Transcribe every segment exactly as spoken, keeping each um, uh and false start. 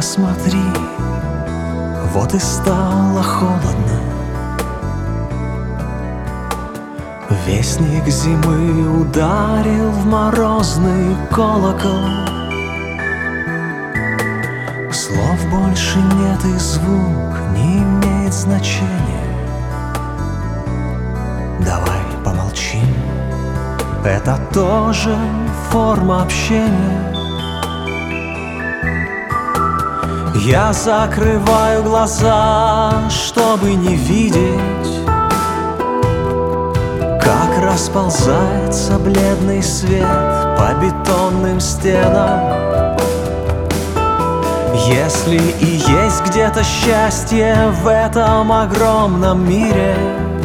Посмотри, вот и стало холодно. Вестник зимы ударил в морозный колокол. Слов больше нет, и звук не имеет значения. Давай помолчим, это тоже форма общения. Я закрываю глаза, чтобы не видеть, как расползается бледный свет по бетонным стенам. Если и есть где-то счастье в этом огромном мире,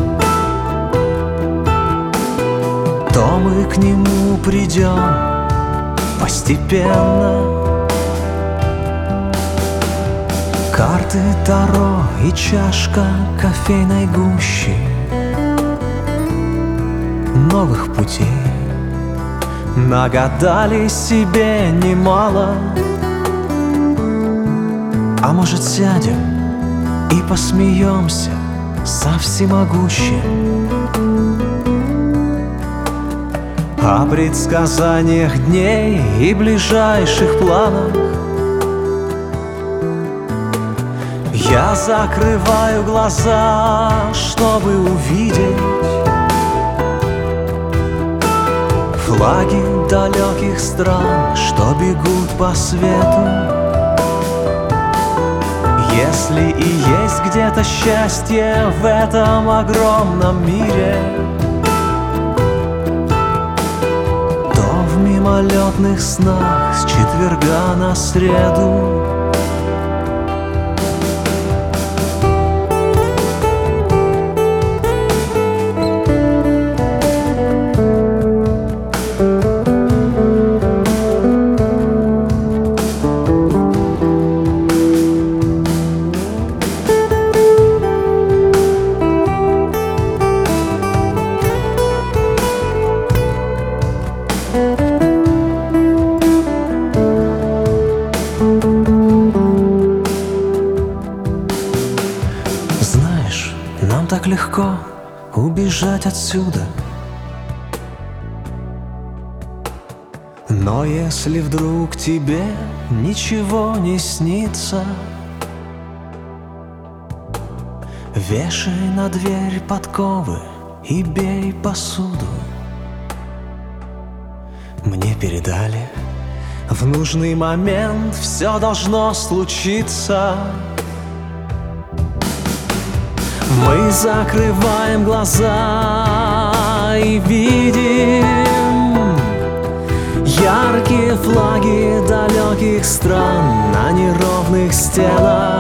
то мы к нему придем постепенно. Карты Таро и чашка кофейной гущи новых путей нагадали себе немало. А может, сядем и посмеемся со всемогущим о предсказаниях дней и ближайших планах. Я закрываю глаза, чтобы увидеть флаги далеких стран, что бегут по свету. Если и есть где-то счастье в этом огромном мире, то в мимолетных снах с четверга на среду. Знаешь, нам так легко убежать отсюда, но если вдруг тебе ничего не снится, вешай на дверь подковы и бей посуду. Мне передали, в нужный момент все должно случиться. Мы закрываем глаза и видим яркие флаги далеких стран на неровных стенах.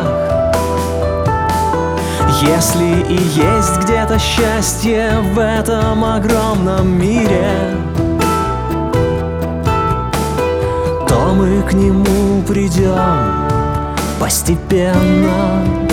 Если и есть где-то счастье в этом огромном мире, то мы к нему придем постепенно.